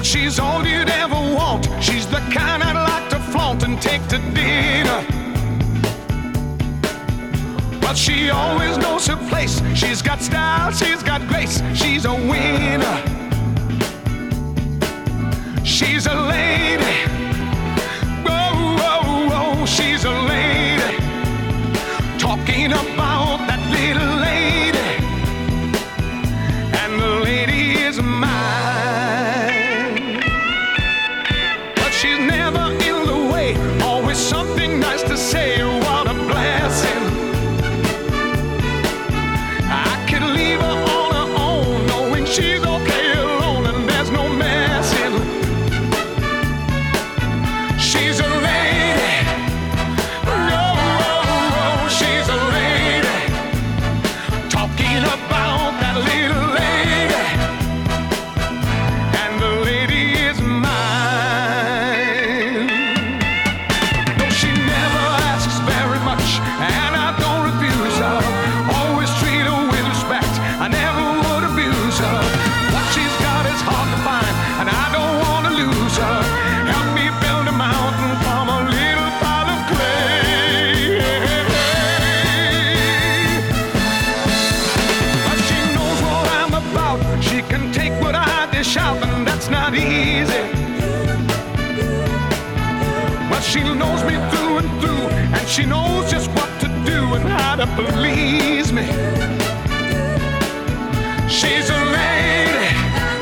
But she's all you'd ever want. She's the kind I'd like to flaunt and take to dinner. But she always knows her place. She's got style, she's got grace. She's a winner. She's a lady. Oh, oh, oh, she's a lady. Talking about that little lady. And the lady is mine. But she's never in the way. Always something nice to say. What a blessing. I could leave her on her own, knowing she's okay alone and there's no messing. She's a lady. Oh, oh, oh, she's a lady. Talking about that little lady. And the lady is mine. No, she never asks very much, and I don't refuse her. Always treat her with respect. I never would abuse her. What she's got is hard to find, and I don't want to lose her. Help me build a mountain from a little pile of clay. But she knows what I'm about. She can take what I dish out, and that's not easy. But she knows me through and through, and she knows just what to do and how to please me. She's a lady.